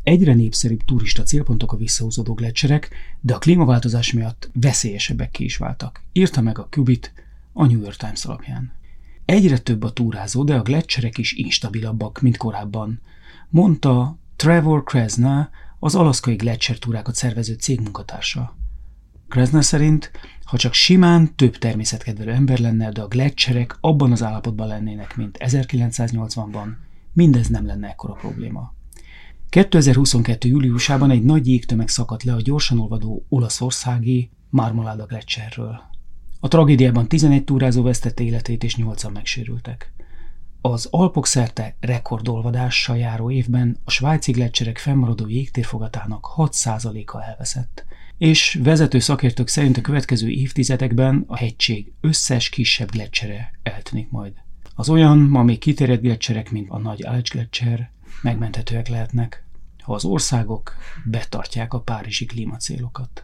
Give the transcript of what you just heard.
Egyre népszerűbb turista célpontok a visszahúzódó gleccserek, de a klímaváltozás miatt veszélyesebbekké is váltak, írta meg a Qubit a New York Times alapján. Egyre több a túrázó, de a gleccserek is instabilabbak, mint korábban, mondta Trevor Krasna, az alaszkai gleccsertúrákat szervező cég munkatársa. Krasna szerint, ha csak simán több természetkedvelő ember lenne, de a gleccserek abban az állapotban lennének, mint 1980-ban, mindez nem lenne ekkora probléma. 2022. júliusában egy nagy jégtömeg szakadt le a gyorsan olvadó olaszországi Marmolada gleccserről. A tragédiában 11 túrázó vesztette életét és 8-an megsérültek. Az Alpok szerte rekordolvadással járó évben a svájci gleccserek fennmaradó jégtérfogatának 6%-a elveszett, és vezető szakértők szerint a következő évtizedekben a hegység összes kisebb gletcsere eltűnik majd. Az olyan, ma még kiterjedt gleccserek, mint a Nagy Aletsch-gleccser megmenthetőek lehetnek, ha az országok betartják a párizsi klímacélokat.